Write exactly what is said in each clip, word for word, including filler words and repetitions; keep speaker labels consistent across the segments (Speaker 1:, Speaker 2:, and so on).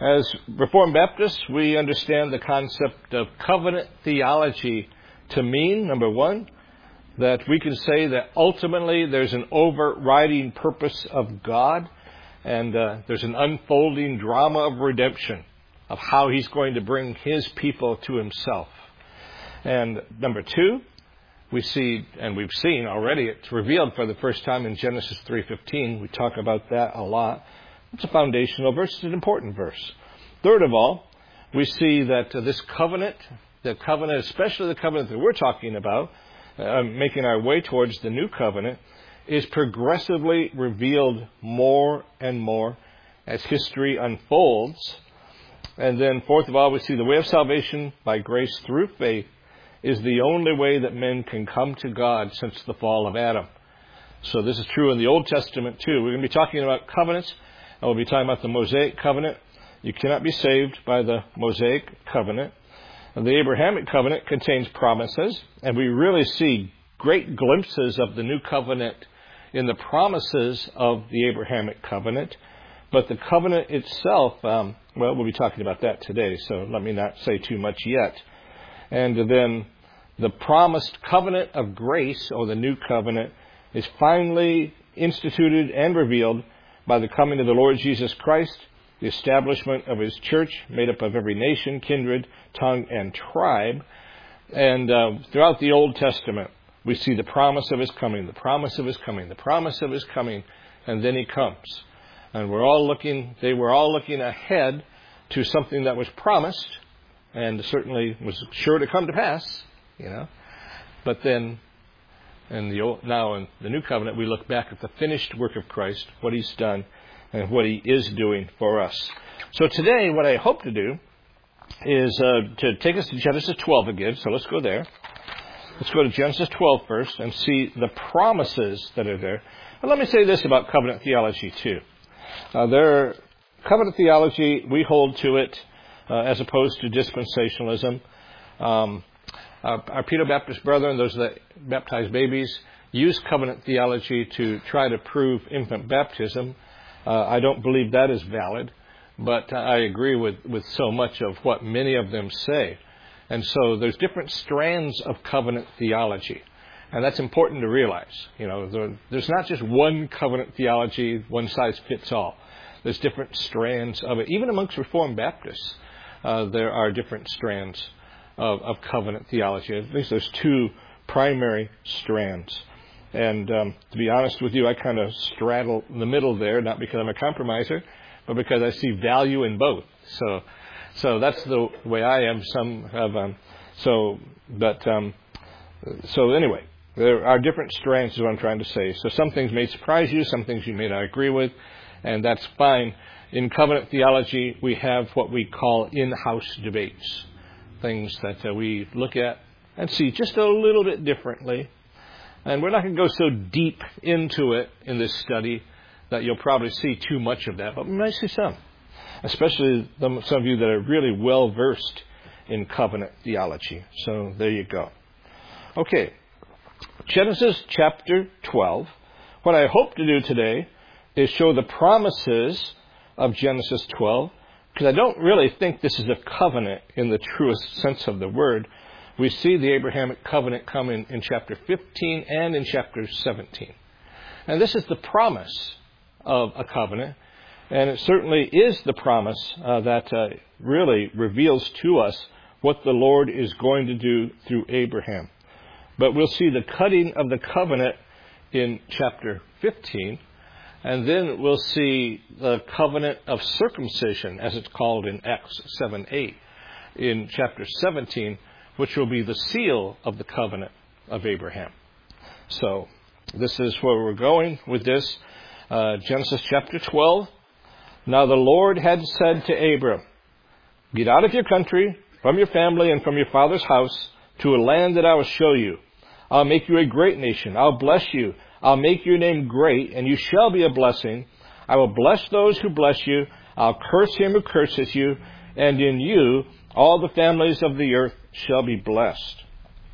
Speaker 1: As Reformed Baptists, we understand the concept of covenant theology to mean, number one, that we can say that ultimately there's an overriding purpose of God, and uh, there's an unfolding drama of redemption, of how He's going to bring His people to Himself. And number two, we see, and we've seen already, it's revealed for the first time in Genesis three fifteen. We talk about that a lot. It's a foundational verse. It's an important verse. Third of all, we see that uh, this covenant, the covenant, especially the covenant that we're talking about, uh, making our way towards the new covenant, is progressively revealed more and more as history unfolds. And then fourth of all, we see the way of salvation by grace through faith is the only way that men can come to God since the fall of Adam. So this is true in the Old Testament too. We're going to be talking about covenants, and we'll be talking about the Mosaic covenant. You cannot be saved by the Mosaic covenant. And the Abrahamic covenant contains promises, and we really see great glimpses of the new covenant in the promises of the Abrahamic covenant. But the covenant itself, um, well, we'll be talking about that today, so let me not say too much yet. And then the promised covenant of grace, or the new covenant, is finally instituted and revealed by the coming of the Lord Jesus Christ, the establishment of His church made up of every nation, kindred, tongue, and tribe. And uh, throughout the Old Testament, we see the promise of His coming, the promise of His coming, the promise of His coming, and then He comes. And we're all looking, they were all looking ahead to something that was promised, and certainly was sure to come to pass, you know. But then, in the old, now in the new covenant, we look back at the finished work of Christ, what He's done, and what He is doing for us. So today, what I hope to do is uh, to take us to Genesis twelve again. So let's go there. Let's go to Genesis twelve first and see the promises that are there. And let me say this about covenant theology too. Uh, there, covenant theology, we hold to it uh, as opposed to dispensationalism. Um, our, our Pedo-Baptist brethren, those that baptize babies, use covenant theology to try to prove infant baptism. Uh, I don't believe that is valid, but I agree with, with so much of what many of them say. And so there's different strands of covenant theology. And that's important to realize. You know, there, there's not just one covenant theology, one size fits all. There's different strands of it. Even amongst Reformed Baptists, uh, there are different strands of, of covenant theology. At least there's two primary strands. And um, to be honest with you, I kind of straddle in the middle there, not because I'm a compromiser, but because I see value in both. So, so that's the way I am. Some have, um, so, but, um, so anyway, there are different strands is what I'm trying to say. So some things may surprise you, some things you may not agree with, and that's fine. In covenant theology, we have what we call in-house debates, things that uh, we look at and see just a little bit differently. And we're not going to go so deep into it in this study that you'll probably see too much of that, but we might see some, especially some of you that are really well-versed in covenant theology. So there you go. Okay, Genesis chapter twelve. What I hope to do today is show the promises of Genesis twelve, because I don't really think this is a covenant in the truest sense of the word. We see the Abrahamic covenant come in, in chapter fifteen and in chapter seventeen. And this is the promise of a covenant. And it certainly is the promise uh, that uh, really reveals to us what the Lord is going to do through Abraham. But we'll see the cutting of the covenant in chapter fifteen. And then we'll see the covenant of circumcision, as it's called in Acts seven eight, in chapter seventeen, which will be the seal of the covenant of Abraham. So this is where we're going with this. Uh, Genesis chapter twelve. Now the Lord had said to Abram, "Get out of your country, from your family, and from your father's house, to a land that I will show you. I'll make you a great nation. I'll bless you. I'll make your name great, and you shall be a blessing. I will bless those who bless you. I'll curse him who curses you. And in you, all the families of the earth shall be blessed."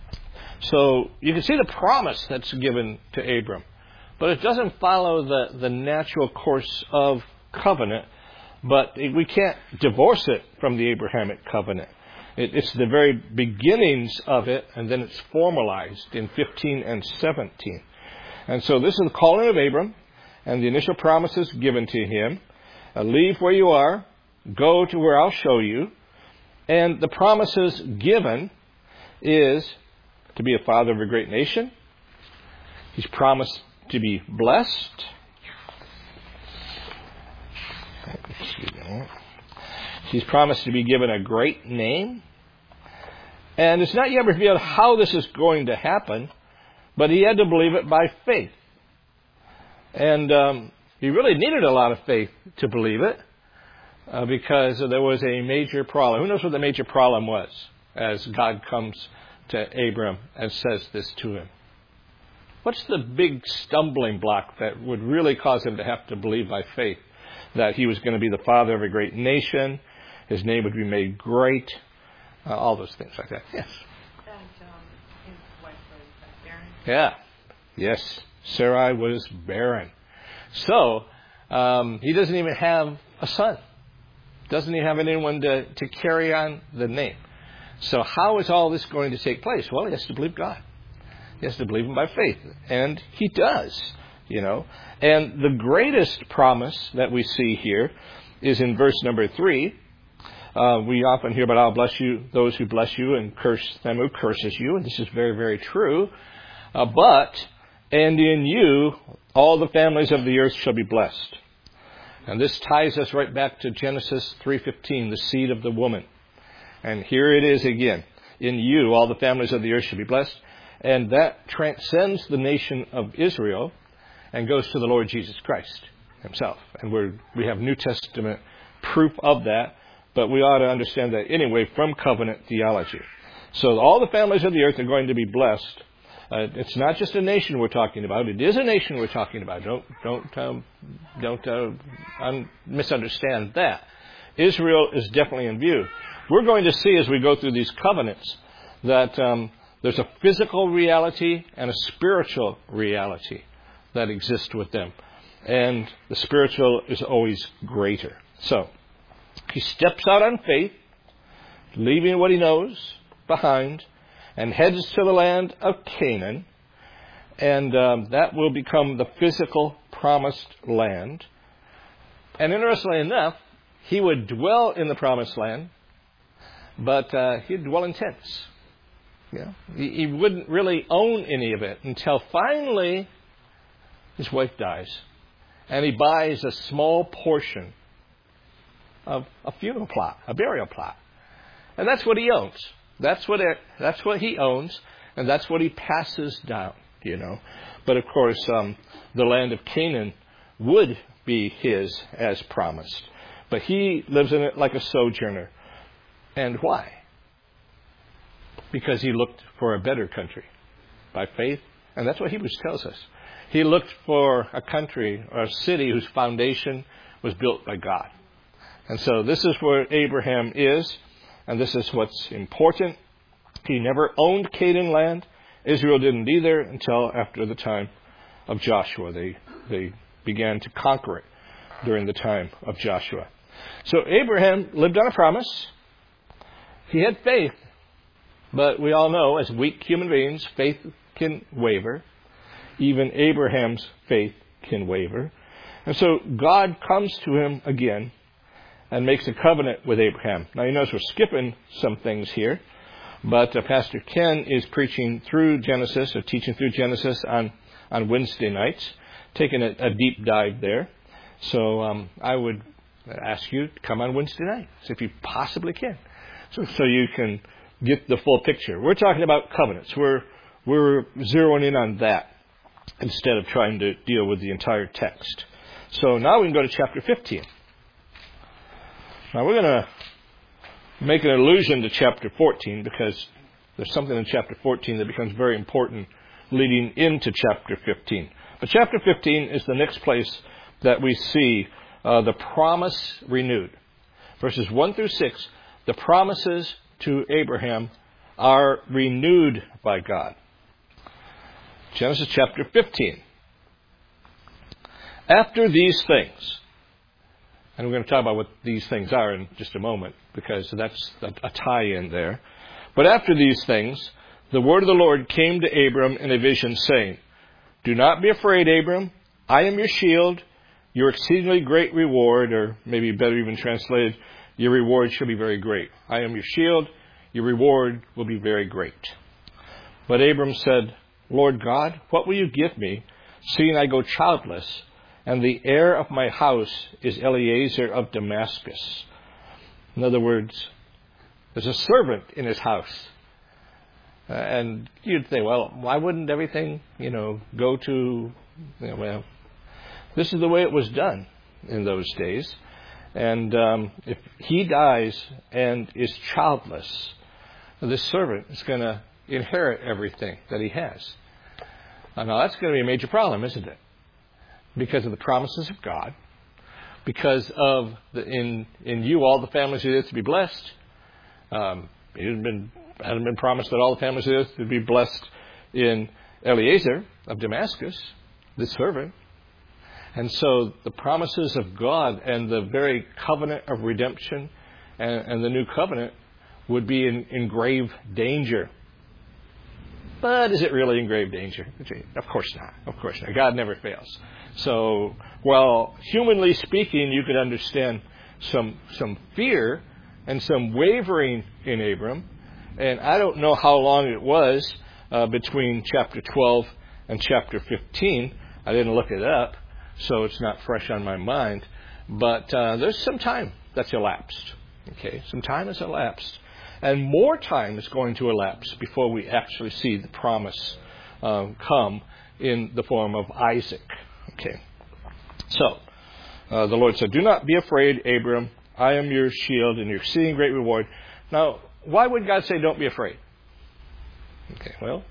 Speaker 1: So you can see the promise that's given to Abram. But it doesn't follow the, the natural course of covenant but we can't divorce it from the Abrahamic covenant. It, it's the very beginnings of it, and then it's formalized in fifteen and seventeen. And so this is the calling of Abram, and the initial promises given to him. Uh, leave where you are, go to where I'll show you. And the promises given is to be a father of a great nation. He's promised to be blessed. He's promised to be given a great name. And it's not yet revealed how this is going to happen, but he had to believe it by faith. And um, he really needed a lot of faith to believe it uh, because there was a major problem. Who knows what the major problem was as God comes to Abram and says this to him? What's the big stumbling block that would really cause him to have to believe by faith that he was going to be the father of a great nation, his name would be made great, uh, all those things like that? Yes.
Speaker 2: And um, his wife was barren.
Speaker 1: Yeah. Yes. Sarai was barren. So, um, he doesn't even have a son. Doesn't even have anyone to, to carry on the name. So how is all this going to take place? Well, he has to believe God. He has to believe him by faith. And he does, you know. And the greatest promise that we see here is in verse number three. Uh, we often hear about, I'll bless you, those who bless you, and curse them who curses you. And this is very, very true. Uh, but, and in you, all the families of the earth shall be blessed. And this ties us right back to Genesis three fifteen, the seed of the woman. And here it is again. In you, all the families of the earth shall be blessed. And that transcends the nation of Israel and goes to the Lord Jesus Christ himself. And we're, we have New Testament proof of that, but we ought to understand that anyway from covenant theology. So all the families of the earth are going to be blessed. Uh, it's not just a nation we're talking about. It is a nation we're talking about. Don't don't um, don't uh, un- misunderstand that. Israel is definitely in view. We're going to see as we go through these covenants that um, there's a physical reality and a spiritual reality that exist with them. And the spiritual is always greater. So, he steps out on faith, leaving what he knows behind, and heads to the land of Canaan. And um, that will become the physical promised land. And interestingly enough, he would dwell in the promised land, but uh, he'd dwell in tents. Yeah, he, he wouldn't really own any of it until finally his wife dies. And he buys a small portion of a funeral plot, a burial plot. And that's what he owns. That's what it, that's what he owns, and that's what he passes down, you know. But of course, um, the land of Canaan would be his as promised. But he lives in it like a sojourner. And why? Because he looked for a better country by faith. And that's what Hebrews tells us. He looked for a country or a city whose foundation was built by God. And so this is where Abraham is. And this is what's important. He never owned Canaan land. Israel didn't either until after the time of Joshua. They, they began to conquer it during the time of Joshua. So Abraham lived on a promise. He had faith. But we all know, as weak human beings, faith can waver. Even Abraham's faith can waver. And so God comes to him again and makes a covenant with Abraham. Now, you notice we're skipping some things here. But uh, Pastor Ken is preaching through Genesis, or teaching through Genesis on, on Wednesday nights, taking a, a deep dive there. So um, I would ask you to come on Wednesday nights, if you possibly can, so, so you can get the full picture. We're talking about covenants. We're we're zeroing in on that instead of trying to deal with the entire text. So now we can go to chapter fifteen. Now we're going to make an allusion to chapter fourteen because there's something in chapter fourteen that becomes very important leading into chapter fifteen. But chapter fifteen is the next place that we see uh, the promise renewed. Verses one through six, the promises to Abraham are renewed by God. Genesis chapter fifteen. After these things, And we're going to talk about what these things are in just a moment, because that's a tie-in there. But after these things, the word of the Lord came to Abram in a vision, saying, "Do not be afraid, Abram. I am your shield, your exceedingly great reward," or maybe better even translated, "Your reward shall be very great." I am your shield, your reward will be very great. But Abram said, "Lord God, what will you give me, seeing I go childless, and the heir of my house is Eliezer of Damascus?" In other words, there's a servant in his house. Uh, and you'd think, well, why wouldn't everything, you know, go to, you know, well, this is the way it was done in those days. And um, if he dies and is childless, this servant is going to inherit everything that he has. Uh, now, that's going to be a major problem, isn't it? Because of the promises of God, because of the, in in you all the families of the earth to be blessed. Um, it hadn't been hadn't been promised that all the families of the earth would be blessed in Eliezer of Damascus, this servant. And so the promises of God and the very covenant of redemption and, and the new covenant would be in, in grave danger. But is it really in grave danger? Of course not. Of course not. God never fails. So, while humanly speaking, you could understand some some fear and some wavering in Abram, and I don't know how long it was uh, between chapter twelve and chapter fifteen. I didn't look it up, so it's not fresh on my mind. But uh, there's some time that's elapsed. Okay, some time has elapsed. And more time is going to elapse before we actually see the promise uh, come in the form of Isaac. Okay. So, uh, the Lord said, "Do not be afraid, Abram. I am your shield and your exceeding great reward." Now, why would God say don't be afraid? Okay, well,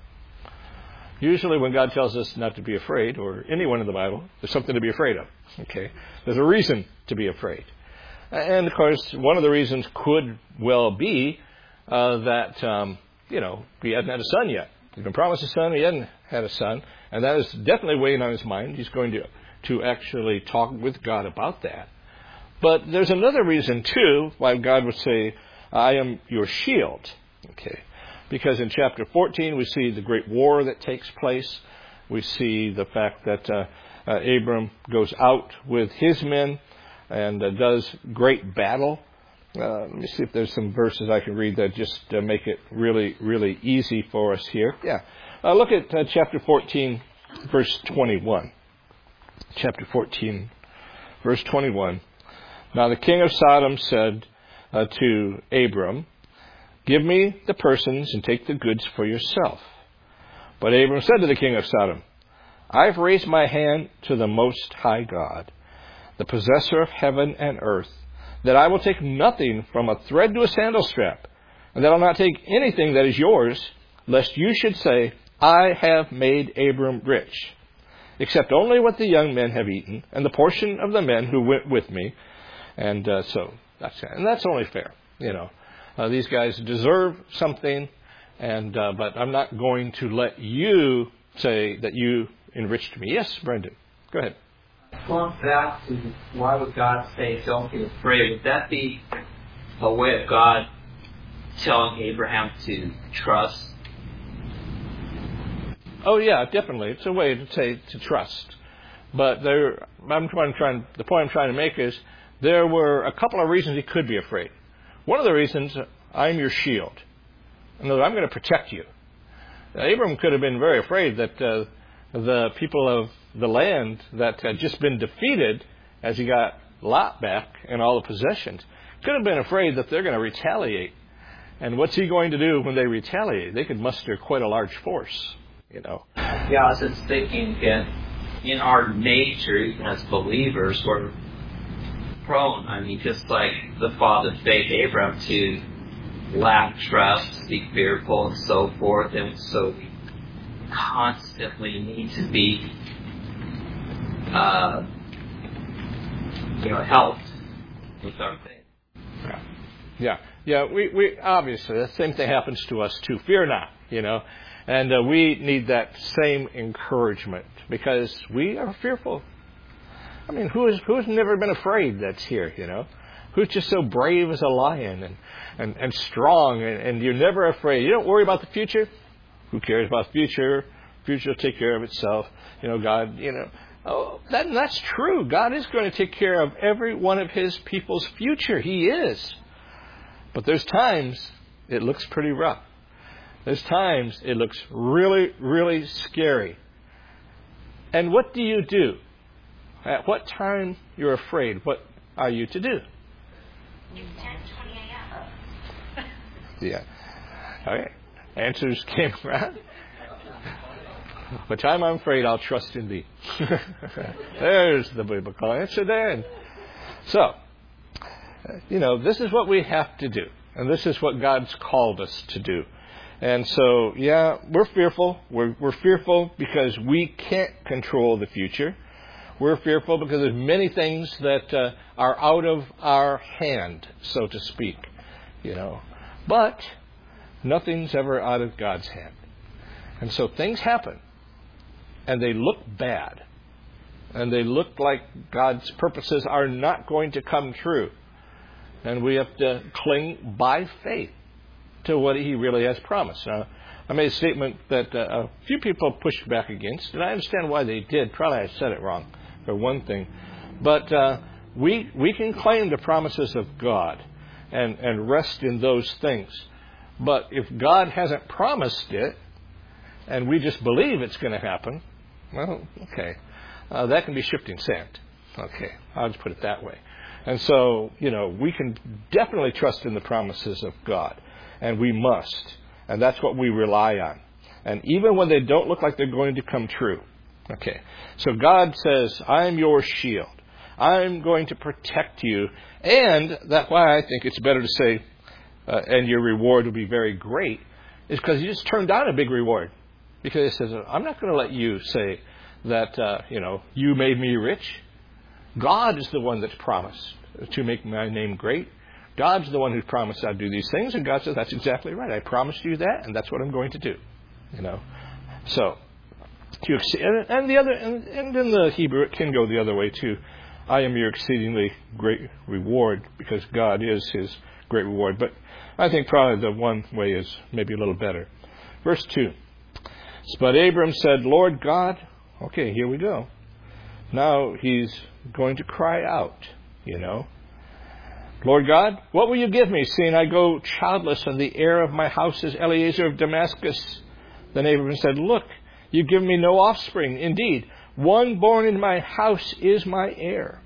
Speaker 1: usually when God tells us not to be afraid, or anyone in the Bible, there's something to be afraid of. Okay. There's a reason to be afraid. And, of course, one of the reasons could well be Uh, that, um, you know, he hadn't had a son yet. He'd been promised a son, he hadn't had a son, and that is definitely weighing on his mind. He's going to, to actually talk with God about that. But there's another reason, too, why God would say, "I am your shield." Okay. Because in chapter fourteen, we see the great war that takes place. We see the fact that uh, uh, Abram goes out with his men and uh, does great battle. Uh, let me see if there's some verses I can read that just uh, make it really, really easy for us here. Yeah. Uh, look at uh, chapter fourteen, verse twenty-one. Chapter fourteen, verse twenty-one. "Now the king of Sodom said uh, to Abram, 'Give me the persons and take the goods for yourself.' But Abram said to the king of Sodom, 'I've raised my hand to the Most High God, the possessor of heaven and earth, that I will take nothing from a thread to a sandal strap, and that I'll not take anything that is yours, lest you should say, I have made Abram rich, except only what the young men have eaten, and the portion of the men who went with me.'" And uh, so that's and that's only fair, you know. Uh, these guys deserve something, and uh, but I'm not going to let you say that you enriched me. Yes, Brendan, go ahead.
Speaker 3: Going back to why would God say don't be afraid, would that be a way of God telling Abraham to trust?
Speaker 1: Oh yeah, definitely. It's a way to say to trust. But there, I'm trying, trying, the point I'm trying to make is there were a couple of reasons he could be afraid. One of the reasons, I'm your shield. In other words, I'm going to protect you. Now, Abram could have been very afraid that uh, the people of the land that had just been defeated as he got Lot back and all the possessions, could have been afraid that they're going to retaliate. And what's he going to do when they retaliate? They could muster quite a large force, you know.
Speaker 3: Yeah, I was just thinking that in our nature, even as believers, we're prone, I mean, just like the father of faith, Abraham, to lack trust, be fearful, and so forth. And so we constantly need to be Uh, you know, helped with our faith.
Speaker 1: Yeah, yeah, yeah. We, we obviously the same thing happens to us too. Fear not, you know, and uh, we need that same encouragement because we are fearful. I mean, who is, who's never been afraid that's here, you know? Who's just so brave as a lion and, and, and strong and, and you're never afraid? You don't worry about the future? Who cares about the future? The future will take care of itself. You know, God, you know. Oh, that, that's true. God is going to take care of every one of His people's future. He is. But there's times it looks pretty rough. There's times it looks really, really scary. And what do you do? At what time you're afraid, what are you to do?
Speaker 2: ten twenty a.m.
Speaker 1: Yeah. Okay. Answers came around. What time I'm afraid, I'll trust in Thee. There's the biblical answer then. So, you know, this is what we have to do. And this is what God's called us to do. And so, yeah, we're fearful. We're, we're fearful because we can't control the future. We're fearful because there's many things that uh, are out of our hand, so to speak, you know. But nothing's ever out of God's hand. And so things happen, and they look bad, and they look like God's purposes are not going to come true. And we have to cling by faith to what He really has promised. Now, I made a statement that uh, a few people pushed back against, and I understand why they did. Probably I said it wrong, for one thing. But uh, we we can claim the promises of God and, and rest in those things. But if God hasn't promised it, and we just believe it's going to happen, well, okay. Uh, that can be shifting sand. Okay, I'll just put it that way. And so, you know, we can definitely trust in the promises of God. And we must. And that's what we rely on. And even when they don't look like they're going to come true. Okay. So God says, I'm your shield. I'm going to protect you. And that's why I think it's better to say, uh, and your reward will be very great, is because you just turned down a big reward. Because it says, I'm not going to let you say that, uh, you know, you made me rich. God is the one that's promised to make my name great. God's the one who's promised I'd do these things, and God says, that's exactly right. I promised you that, and that's what I'm going to do. You know, so to exceed, and, and the other, and, and in the Hebrew it can go the other way too. I am your exceedingly great reward, because God is His great reward. But I think probably the one way is maybe a little better. Verse two. But Abram said, Lord God, okay, here we go. Now he's going to cry out, you know. Lord God, what will you give me, seeing I go childless, and the heir of my house is Eliezer of Damascus? Then Abraham said, Look, you've given me no offspring. Indeed, one born in my house is my heir.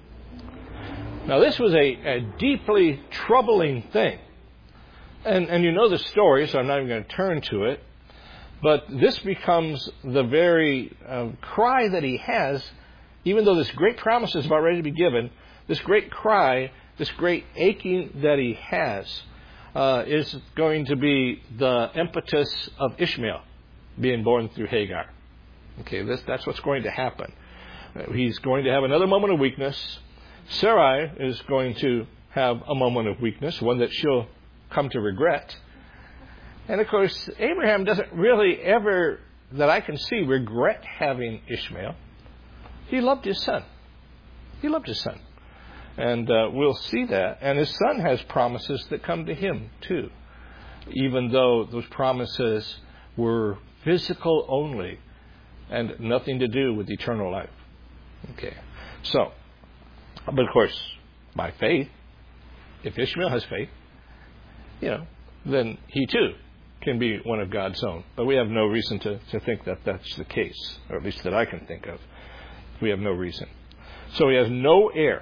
Speaker 1: Now this was a, a deeply troubling thing. And, and you know the story, so I'm not even going to turn to it. But this becomes the very uh, cry that he has, even though this great promise is about ready to be given, this great cry, this great aching that he has uh, is going to be the impetus of Ishmael being born through Hagar. Okay, this, that's what's going to happen. Uh, he's going to have another moment of weakness. Sarai is going to have a moment of weakness, one that she'll come to regret. And of course, Abraham doesn't really ever, that I can see, regret having Ishmael. He loved his son. He loved his son. And uh, we'll see that. And his son has promises that come to him, too. Even though those promises were physical only and nothing to do with eternal life. Okay. So, but of course, by faith, if Ishmael has faith, you know, then he too can be one of God's own. But we have no reason to, to think that that's the case, or at least that I can think of. We have no reason. So he has no heir.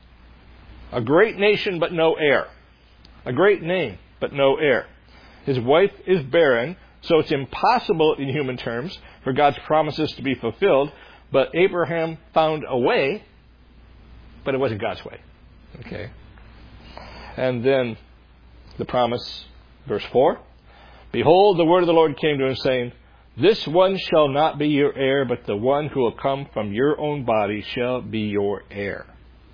Speaker 1: A great nation, but no heir. A great name, but no heir. His wife is barren, so it's impossible in human terms for God's promises to be fulfilled. But Abraham found a way, but it wasn't God's way. Okay. And then the promise, verse four. Behold, the word of the Lord came to him, saying, This one shall not be your heir, but the one who will come from your own body shall be your heir.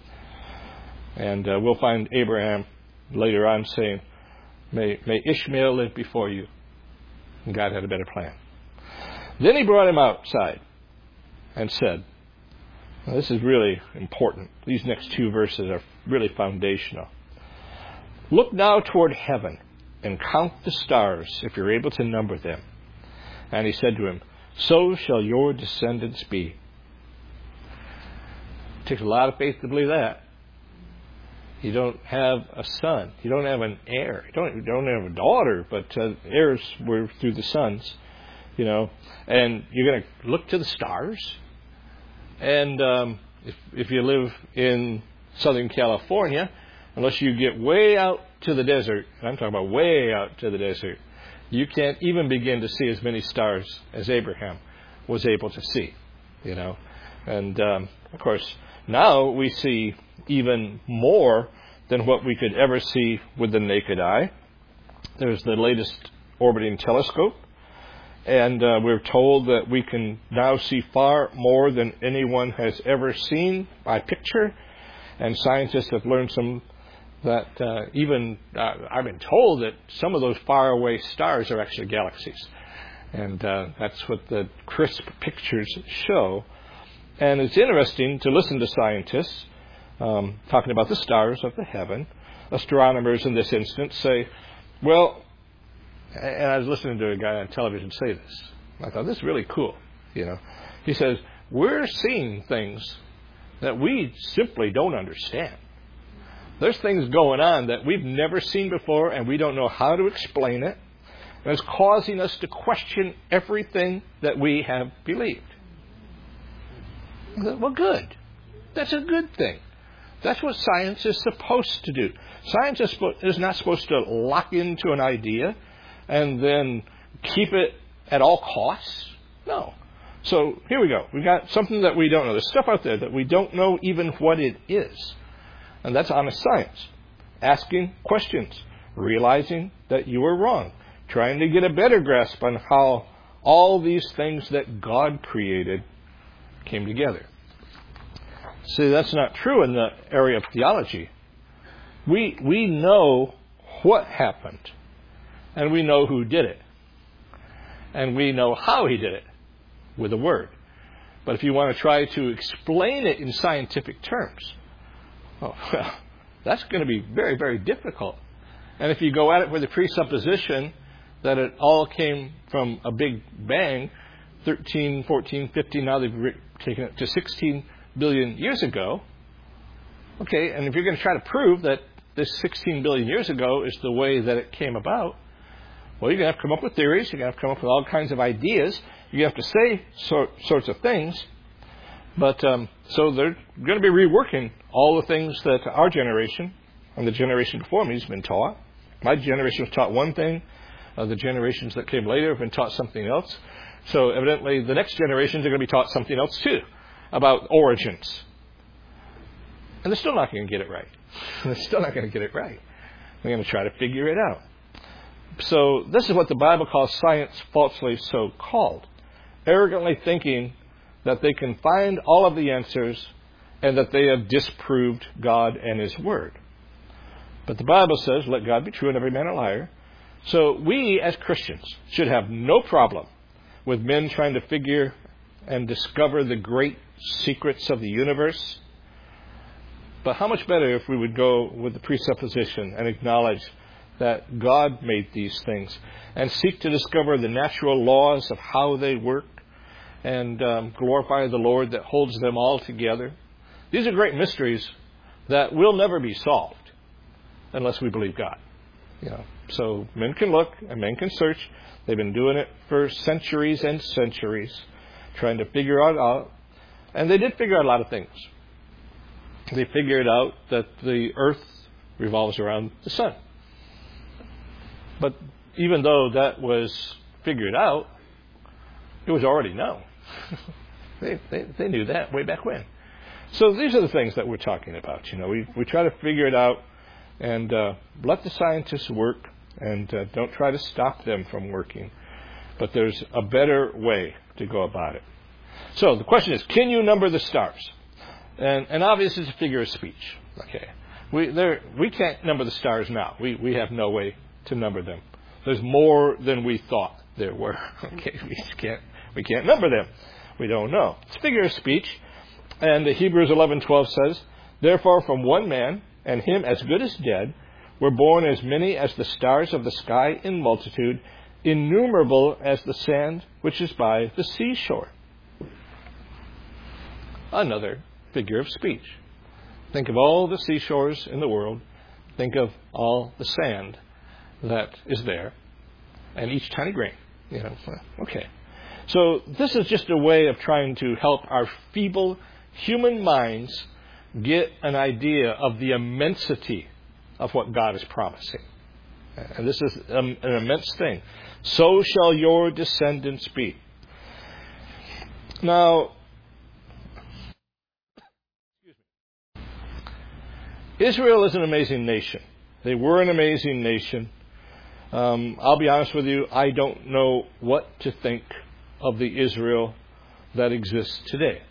Speaker 1: And uh, we'll find Abraham later on saying, may, may Ishmael live before you. And God had a better plan. Then he brought him outside and said, Now, this is really important. These next two verses are really foundational. Look now toward heaven and count the stars, if you're able to number them. And he said to him, so shall your descendants be. It takes a lot of faith to believe that. You don't have a son. You don't have an heir. You don't, you don't have a daughter, but uh, heirs were through the sons, you know. And you're going to look to the stars. And um, if, if you live in Southern California, unless you get way out to the desert, and I'm talking about way out to the desert, you can't even begin to see as many stars as Abraham was able to see, you know. And, um, of course, now we see even more than what we could ever see with the naked eye. There's the latest orbiting telescope, and uh, we're told that we can now see far more than anyone has ever seen by picture, and scientists have learned some that uh, even, uh, I've been told that some of those faraway stars are actually galaxies. And uh, that's what the crisp pictures show. And it's interesting to listen to scientists um, talking about the stars of the heaven. Astronomers in this instance say, well, and I was listening to a guy on television say this. I thought, this is really cool. You know, he says, we're seeing things that we simply don't understand. There's things going on that we've never seen before, and we don't know how to explain it. And it's causing us to question everything that we have believed. Well, good. That's a good thing. That's what science is supposed to do. Science is, is not supposed to lock into an idea and then keep it at all costs. No. So here we go. We've got something that we don't know. There's stuff out there that we don't know even what it is. And that's honest science. Asking questions. Realizing that you were wrong. Trying to get a better grasp on how all these things that God created came together. See, that's not true in the area of theology. We, we know what happened. And we know who did it. And we know how he did it. With a word. But if you want to try to explain it in scientific terms, oh, well, that's going to be very, very difficult. And if you go at it with the presupposition that it all came from a big bang, thirteen, fourteen, fifteen, now they've re- taken it to sixteen billion years ago, okay, and if you're going to try to prove that this sixteen billion years ago is the way that it came about, well, you're going to have to come up with theories, you're going to have to come up with all kinds of ideas, you have to say sort, sorts of things. But um, so they're going to be reworking all the things that our generation and the generation before me has been taught. My generation was taught one thing. Uh, the generations that came later have been taught something else. So evidently the next generations are going to be taught something else too about origins. And they're still not going to get it right. They're still not going to get it right. They're going to try to figure it out. So this is what the Bible calls science falsely so called. Arrogantly thinking that they can find all of the answers and that they have disproved God and His Word. But the Bible says, let God be true and every man a liar. So we as Christians should have no problem with men trying to figure and discover the great secrets of the universe. But how much better if we would go with the presupposition and acknowledge that God made these things and seek to discover the natural laws of how they work and um, glorify the Lord that holds them all together. These are great mysteries that will never be solved unless we believe God. You know, so men can look and men can search. They've been doing it for centuries and centuries, trying to figure it out. And they did figure out a lot of things. They figured out that the earth revolves around the sun. But even though that was figured out, it was already known. they, they they knew that way back when. So these are the things that we're talking about. You know, we, we try to figure it out and uh, let the scientists work and uh, don't try to stop them from working. But there's a better way to go about it. So the question is, can you number the stars? And, and obviously it's a figure of speech. Okay, we there we can't number the stars now. We we have no way to number them. There's more than we thought there were. Okay, we just can't we can't number them. We don't know. It's a figure of speech, And Hebrews eleven twelve says, therefore from one man, and him as good as dead, were born as many as the stars of the sky in multitude, innumerable as the sand which is by the seashore. Another figure of speech. Think of all the seashores in the world. Think of all the sand that is there, and each tiny grain. You know, okay. So this is just a way of trying to help our feeble human minds get an idea of the immensity of what God is promising. And this is um, an immense thing. So shall your descendants be. Now, Israel is an amazing nation. They were an amazing nation. Um, I'll be honest with you, I don't know what to think of the Israel that exists today.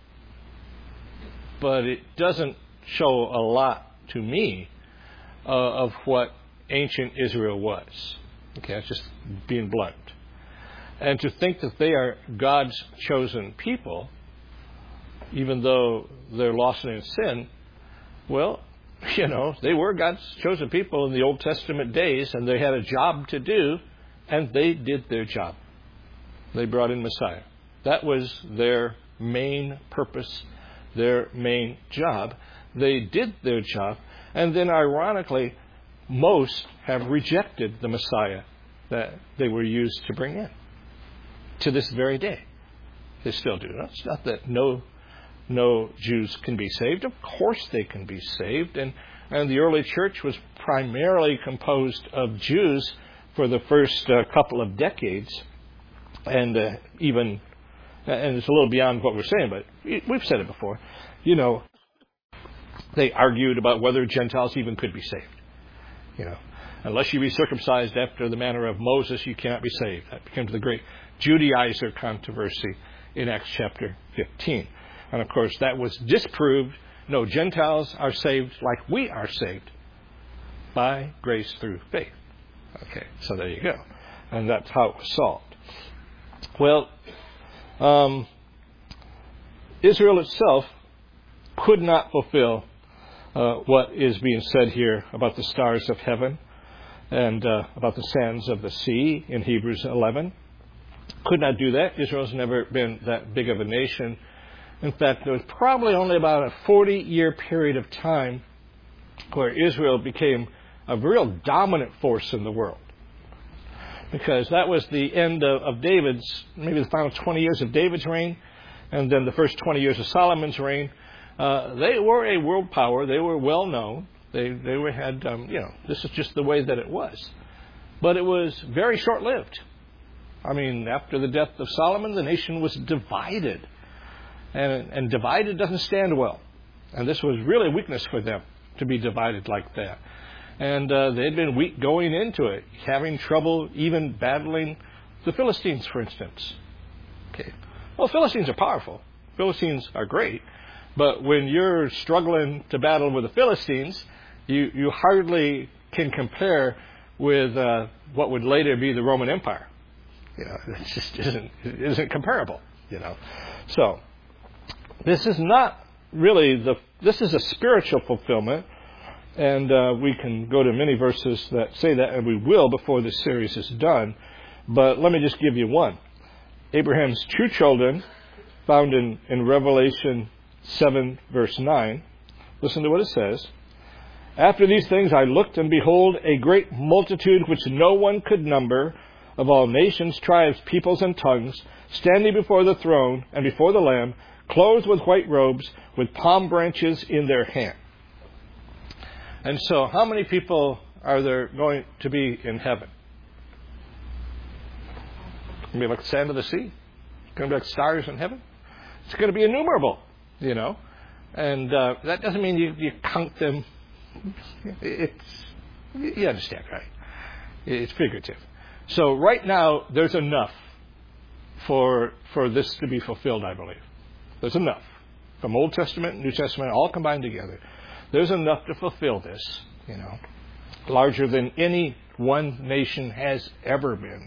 Speaker 1: But it doesn't show a lot to me uh, of what ancient Israel was. Okay, that's just being blunt. And to think that they are God's chosen people, even though they're lost in sin, well, you know, they were God's chosen people in the Old Testament days, and they had a job to do, and they did their job. They brought in Messiah. That was their main purpose, their main job. They did their job, and then ironically, most have rejected the Messiah that they were used to bring in. To this very day, they still do. It's not that no no Jews can be saved. Of course they can be saved. And, and the early church was primarily composed of Jews for the first uh, couple of decades. And uh, even, and it's a little beyond what we're saying, but we've said it before. You know, they argued about whether Gentiles even could be saved. You know, unless you be circumcised after the manner of Moses, you cannot be saved. That becomes the great Judaizer controversy in Acts chapter fifteen. And of course, that was disproved. No, Gentiles are saved like we are saved, by grace through faith. Okay, so there you go. And that's how it was solved. Well, um, Israel itself could not fulfill uh, what is being said here about the stars of heaven and uh, about the sands of the sea in Hebrews eleven. Could not do that. Israel's never been that big of a nation. In fact, there was probably only about a forty-year period of time where Israel became a real dominant force in the world. Because that was the end of, of David's, maybe the final twenty years of David's reign, and then the first twenty years of Solomon's reign. Uh, they were a world power. They were well known. They they were had um, you know this is just the way that it was, but it was very short lived. I mean, after the death of Solomon, the nation was divided. And, and divided doesn't stand well. And this was really a weakness for them to be divided like that. And uh, they had been weak going into it, having trouble even battling the Philistines, for instance. Okay. Well, Philistines are powerful. Philistines are great. But when you're struggling to battle with the Philistines, you, you hardly can compare with uh, what would later be the Roman Empire. You know, it just isn't, it isn't comparable, you know. So, this is not really the, this is a spiritual fulfillment, and uh, we can go to many verses that say that, and we will before this series is done. But let me just give you one. Abraham's true children, found in, in Revelation seven, verse nine. Listen to what it says. After these things I looked, and behold, a great multitude which no one could number, of all nations, tribes, peoples, and tongues, standing before the throne and before the Lamb, clothed with white robes, with palm branches in their hand. And so, how many people are there going to be in heaven? It's going to be like the sand of the sea. It's going to be like stars in heaven. It's going to be innumerable, you know. And uh, that doesn't mean you, you count them. It's, you understand, right? It's figurative. So right now, there's enough for for this to be fulfilled, I believe. There's enough. From Old Testament and New Testament, all combined together. There's enough to fulfill this, you know. Larger than any one nation has ever been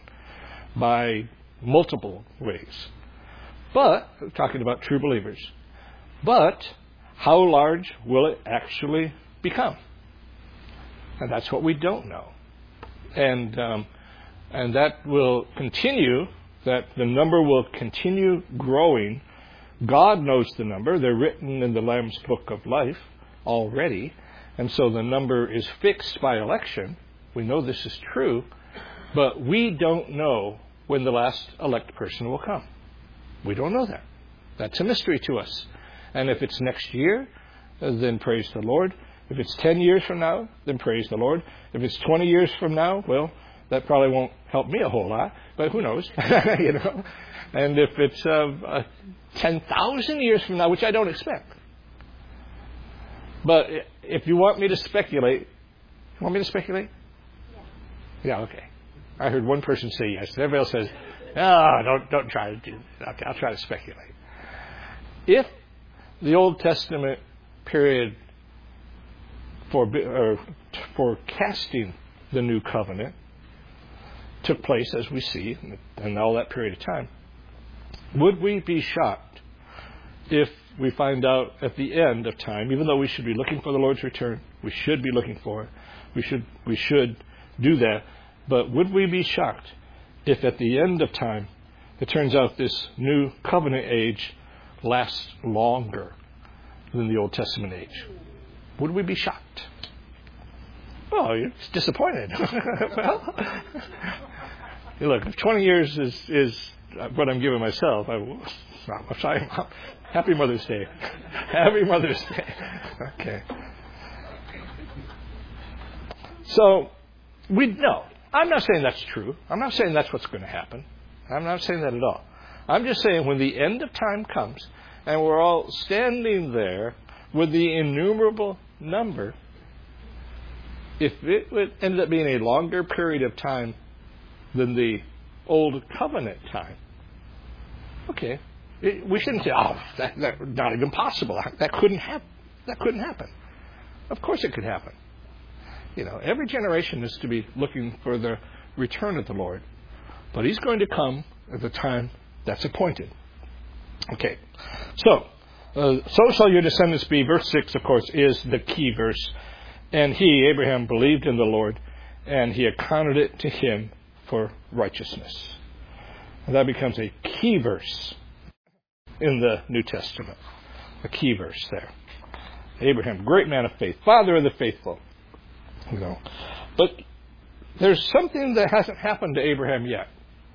Speaker 1: by multiple ways. But, we're talking about true believers. But how large will it actually become? And that's what we don't know. And um, and that will continue, that the number will continue growing. God knows the number. They're written in the Lamb's Book of Life already. And so the number is fixed by election. We know this is true. But we don't know when the last elect person will come. We don't know that. That's a mystery to us. And if it's next year, then praise the Lord. If it's ten years from now, then praise the Lord. If it's twenty years from now, well, that probably won't help me a whole lot, but who knows, you know. And if it's uh, uh, ten thousand years from now, which I don't expect. But if you want me to speculate, you want me to speculate? Yeah, yeah okay. I heard one person say yes. Everybody else says, no, don't, don't try to do that. Okay, I'll try to speculate. If the Old Testament period for or forecasting the new covenant took place, as we see, in all that period of time, would we be shocked if we find out at the end of time, even though we should be looking for the Lord's return, we should be looking for it, we should we should do that, but would we be shocked if at the end of time it turns out this new covenant age lasts longer than the Old Testament age? Would we be shocked? Oh, you're disappointed. Well, look, if twenty years is, is what I'm giving myself, I will. I'm sorry. Happy Mother's Day. Happy Mother's Day. Okay. So, we know. I'm not saying that's true. I'm not saying that's what's going to happen. I'm not saying that at all. I'm just saying when the end of time comes and we're all standing there with the innumerable number, if it would end up being a longer period of time than the old covenant time, okay, it, we shouldn't say, "Oh, that, that not even possible. That couldn't happen. That couldn't happen." Of course, it could happen. You know, every generation is to be looking for the return of the Lord, but He's going to come at the time that's appointed. Okay, so uh, so shall your descendants be. Verse six, of course, is the key verse. And he, Abraham, believed in the Lord, and He accounted it to him for righteousness. And that becomes a key verse in the New Testament. A key verse there. Abraham, great man of faith, father of the faithful. You know, but there's something that hasn't happened to Abraham yet.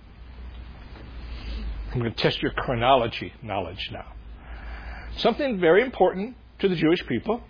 Speaker 1: I'm going to test your chronology knowledge now. Something very important to the Jewish people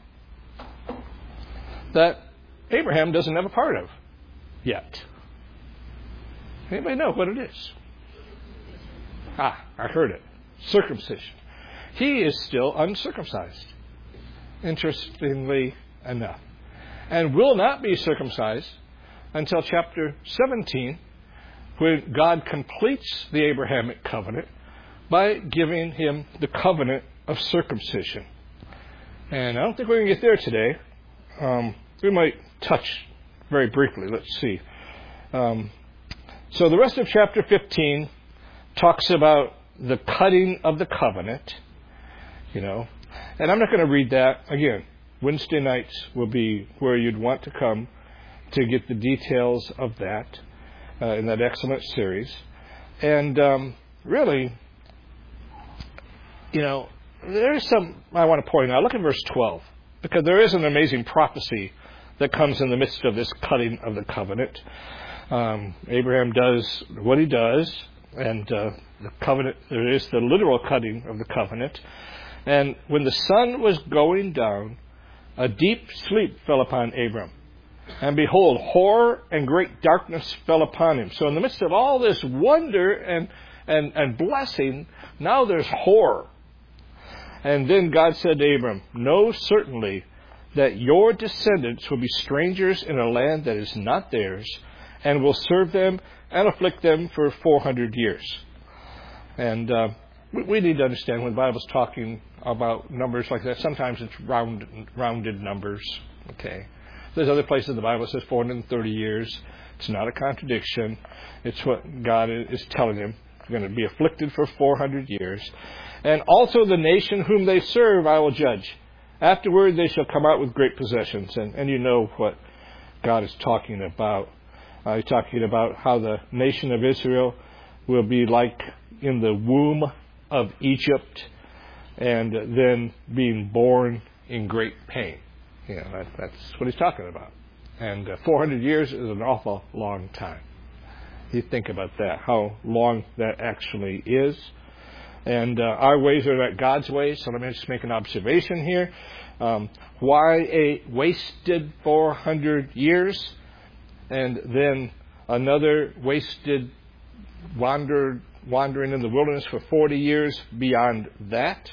Speaker 1: that Abraham doesn't have a part of yet. Anybody know what it is? Ah, I heard it. Circumcision. He is still uncircumcised, interestingly enough, and will not be circumcised until chapter seventeen, when God completes the Abrahamic covenant by giving him the covenant of circumcision. And I don't think we're going to get there today. Um, we might touch very briefly. Let's see. Um, so the rest of chapter fifteen talks about the cutting of the covenant, you know. And I'm not going to read that. Again, Wednesday nights will be where you'd want to come to get the details of that uh, in that excellent series. And um, really, you know, there's some I want to point out. Look at verse twelve. Because there is an amazing prophecy that comes in the midst of this cutting of the covenant. Um, Abraham does what he does, and uh, the covenant, there is the literal cutting of the covenant. And when the sun was going down, a deep sleep fell upon Abram. And behold, horror and great darkness fell upon him. So in the midst of all this wonder and, and, and blessing, now there's horror. And then God said to Abram, know certainly that your descendants will be strangers in a land that is not theirs, and will serve them and afflict them for four hundred years. And uh, we, we need to understand when the Bible's talking about numbers like that, sometimes it's round, rounded numbers. Okay, there's other places in the Bible that says four hundred thirty years. It's not a contradiction. It's what God is telling him. They're going to be afflicted for four hundred years. And also the nation whom they serve I will judge. Afterward they shall come out with great possessions. And, and you know what God is talking about. Uh, he's talking about how the nation of Israel will be like in the womb of Egypt and then being born in great pain. You know, that, that's what he's talking about. And uh, four hundred years is an awful long time. You think about that, how long that actually is. And uh, our ways are not God's ways. So let me just make an observation here. Um, why a wasted four hundred years and then another wasted wander, wandering in the wilderness for forty years beyond that?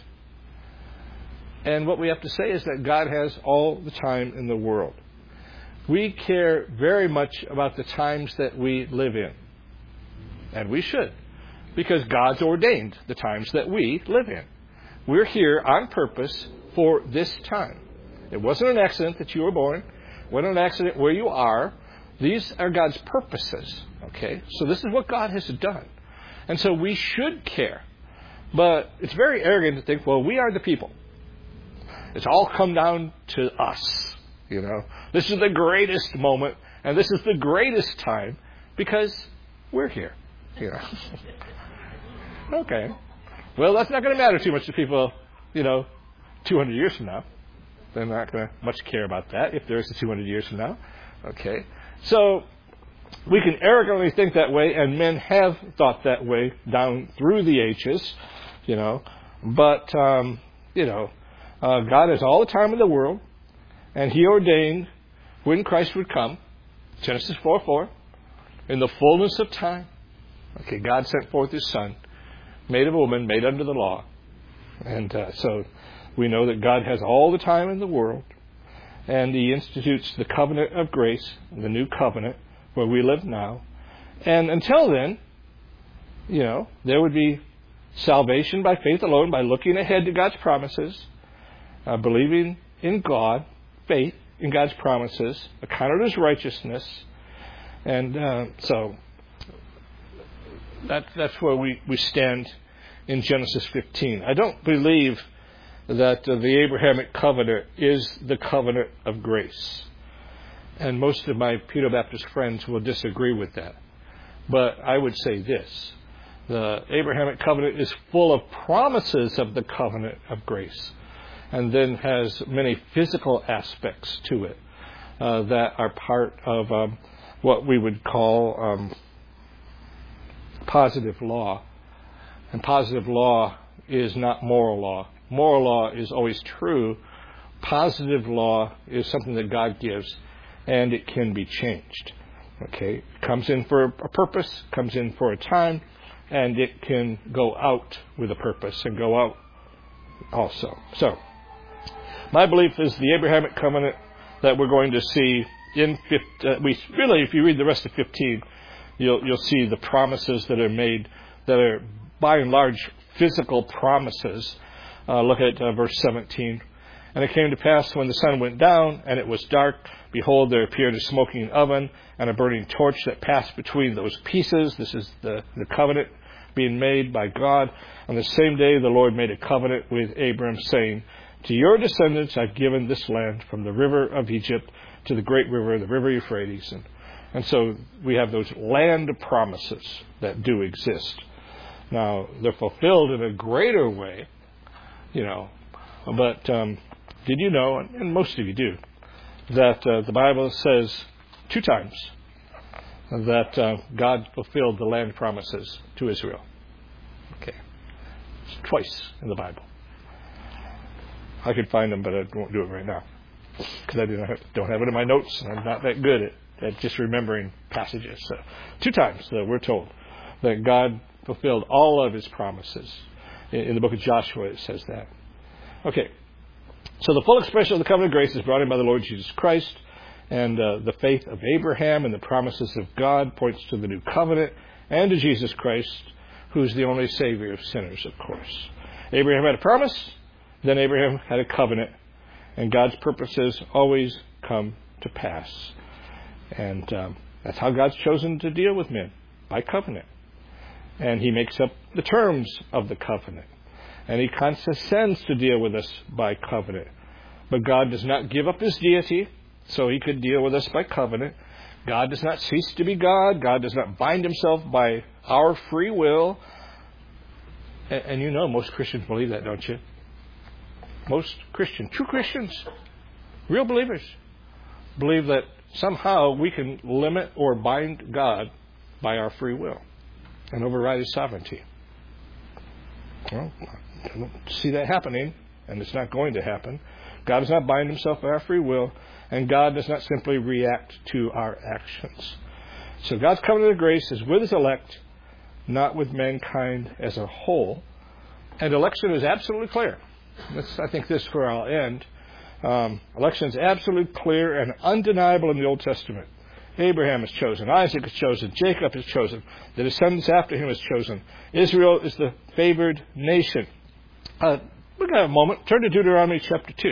Speaker 1: And what we have to say is that God has all the time in the world. We care very much about the times that we live in. And we should. Because God's ordained the times that we live in. We're here on purpose for this time. It wasn't an accident that you were born. It wasn't an accident where you are. These are God's purposes. Okay? So this is what God has done. And so we should care. But it's very arrogant to think, well, we are the people. It's all come down to us. You know, this is the greatest moment, and this is the greatest time because we're here. You know. Okay. Well, that's not going to matter too much to people, you know, two hundred years from now. They're not going to much care about that if there is a two hundred years from now. Okay. So we can arrogantly think that way, and men have thought that way down through the ages, you know. But, um, you know, uh, God has all the time in the world. And He ordained when Christ would come, Genesis four four, in the fullness of time. Okay, God sent forth His Son, made of a woman, made under the law. And uh, so we know that God has all the time in the world. And He institutes the covenant of grace, the new covenant, where we live now. And until then, you know, there would be salvation by faith alone, by looking ahead to God's promises, uh, believing in God, faith in God's promises, accounted as righteousness. And uh, so that, that's where we, we stand in Genesis fifteen. I don't believe that uh, the Abrahamic covenant is the covenant of grace. And most of my Pedo-Baptist friends will disagree with that. But I would say this. The Abrahamic covenant is full of promises of the covenant of grace, and then has many physical aspects to it uh, that are part of um, what we would call um, positive law. And positive law is not moral law. Moral law is always true. Positive law is something that God gives, and it can be changed. Okay, it comes in for a purpose, comes in for a time, and it can go out with a purpose and go out also. So, my belief is the Abrahamic covenant that we're going to see in fifteen, uh, we really, if you read the rest of fifteen, you'll you'll see the promises that are made that are by and large physical promises. Uh, look at uh, verse seventeen. And it came to pass when the sun went down and it was dark, behold, there appeared a smoking oven and a burning torch that passed between those pieces. This is the, the covenant being made by God. On the same day, the Lord made a covenant with Abram, saying, to your descendants I've given this land from the river of Egypt to the great river, the river Euphrates. And, and so we have those land promises that do exist. Now, they're fulfilled in a greater way, you know, but um, did you know, and most of you do, that uh, the Bible says two times that uh, God fulfilled the land promises to Israel. Okay. It's twice in the Bible. I could find them, but I won't do it right now because I don't have, don't have it in my notes, and I'm not that good at, at just remembering passages. So, two times that we're told that God fulfilled all of His promises. In, in the book of Joshua, it says that. Okay. So the full expression of the covenant of grace is brought in by the Lord Jesus Christ, and uh, the faith of Abraham and the promises of God points to the new covenant and to Jesus Christ, who's the only Savior of sinners, of course. Abraham had a promise, then Abraham had a covenant, and God's purposes always come to pass. And um, that's how God's chosen to deal with men, by covenant. And he makes up the terms of the covenant. And he condescends to deal with us by covenant. But God does not give up his deity, so he could deal with us by covenant. God does not cease to be God. God does not bind himself by our free will. And, and you know most Christians believe that, don't you? Most Christians, true Christians, real believers, believe that somehow we can limit or bind God by our free will and override his sovereignty. Well, I don't see that happening, and it's not going to happen. God does not bind himself by our free will, and God does not simply react to our actions. So God's covenant of grace is with his elect, not with mankind as a whole. And election is absolutely clear. That's, I think this is where I'll end. Um, election is absolutely clear and undeniable in the Old Testament. Abraham is chosen. Isaac is chosen. Jacob is chosen. The descendants after him is chosen. Israel is the favored nation. Uh, we've got a moment. Turn to Deuteronomy chapter two.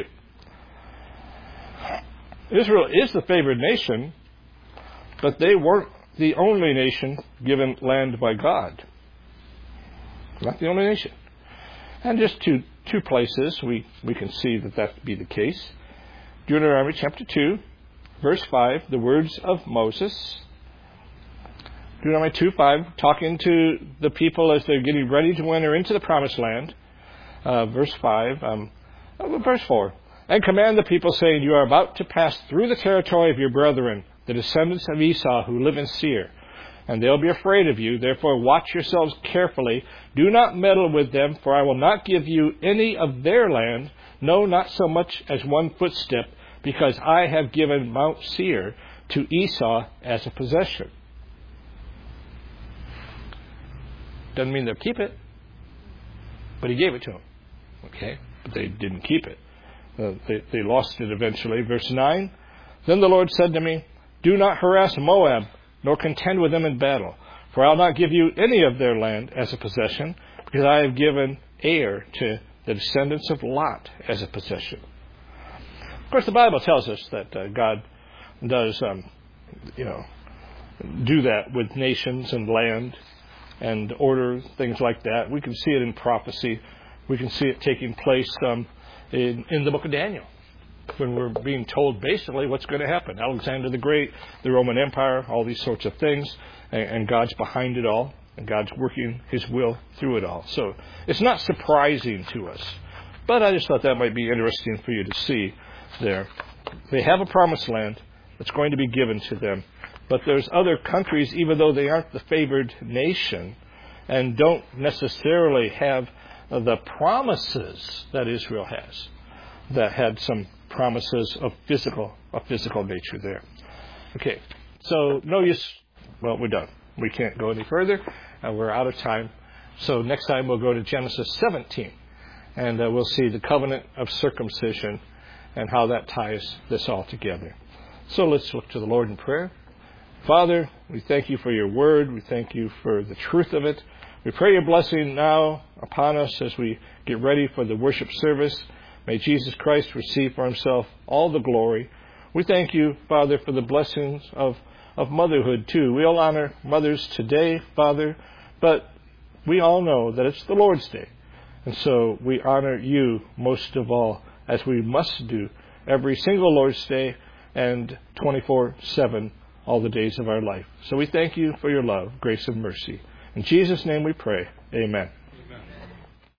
Speaker 1: Israel is the favored nation, but they weren't the only nation given land by God. Not the only nation. And just two, two places we, we can see that that to be the case. Deuteronomy chapter two, verse five, the words of Moses. Deuteronomy two five, talking to the people as they're getting ready to enter into the promised land. Uh, verse five, um, verse four. And command the people, saying, you are about to pass through the territory of your brethren, the descendants of Esau, who live in Seir. And they'll be afraid of you. Therefore watch yourselves carefully. Do not meddle with them, for I will not give you any of their land, no, not so much as one footstep, because I have given Mount Seir to Esau as a possession. Doesn't mean they'll keep it, but he gave it to them. Okay? But they didn't keep it. Uh, they, they lost it eventually. Verse nine, then the Lord said to me, do not harass Moab, nor contend with them in battle, for I'll not give you any of their land as a possession, because I have given Ar to the descendants of Lot as a possession. Of course, the Bible tells us that uh, God does, um, you know, do that with nations and land and order, things like that. We can see it in prophecy. We can see it taking place um, in, in the book of Daniel, when we're being told basically what's going to happen. Alexander the Great, the Roman Empire, all these sorts of things, and, and God's behind it all, and God's working his will through it all. So it's not surprising to us, but I just thought that might be interesting for you to see there. They have a promised land that's going to be given to them, but there's other countries, even though they aren't the favored nation and don't necessarily have the promises that Israel has, that had some promises of physical, of physical nature there. Okay, so no use. Well, we're done. We can't go any further. Uh, we're out of time. So next time we'll go to Genesis seventeen, and uh, we'll see the covenant of circumcision and how that ties this all together. So let's look to the Lord in prayer. Father, we thank you for your word. We thank you for the truth of it. We pray your blessing now upon us as we get ready for the worship service. May Jesus Christ receive for himself all the glory. We thank you, Father, for the blessings of, of motherhood, too. We all honor mothers today, Father, but we all know that it's the Lord's Day. And so we honor you most of all, as we must do every single Lord's Day and twenty-four seven all the days of our life. So we thank you for your love, grace, and mercy. In Jesus' name we pray. Amen.